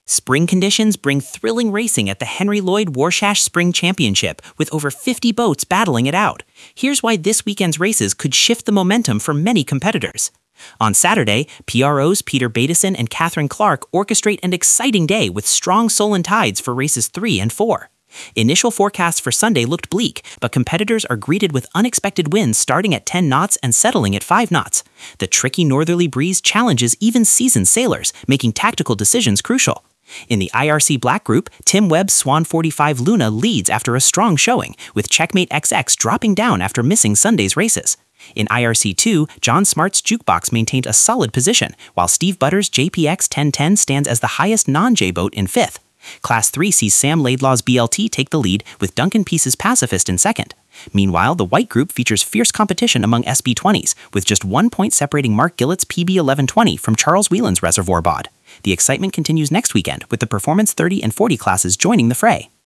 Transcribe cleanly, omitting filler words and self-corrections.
Spring conditions bring thrilling racing at the Henry Lloyd Warshash Spring Championship, with over 50 boats battling it out. Here's why this weekend's races could shift the momentum for many competitors. On Saturday, PRO's Peter Bateson and Catherine Clark orchestrate an exciting day with strong Solent tides for races 3 and 4. Initial forecasts for Sunday looked bleak, but competitors are greeted with unexpected winds starting at 10 knots and settling at 5 knots. The tricky northerly breeze challenges even seasoned sailors, making tactical decisions crucial. In the IRC Black Group, Tim Webb's Swan 45 Luna leads after a strong showing, with Checkmate XX dropping down after missing Sunday's races. In IRC2, John Smart's Jukebox maintained a solid position, while Steve Butter's JPX 1010 stands as the highest non-J boat in 5th. Class 3 sees Sam Laidlaw's BLT take the lead, with Duncan Peace's Pacifist in 2nd. Meanwhile, the White Group features fierce competition among SB20s, with just 1 point separating Mark Gillett's PB 1120 from Charles Whelan's Reservoir Bod. The excitement continues next weekend, with the Performance 30 and 40 classes joining the fray.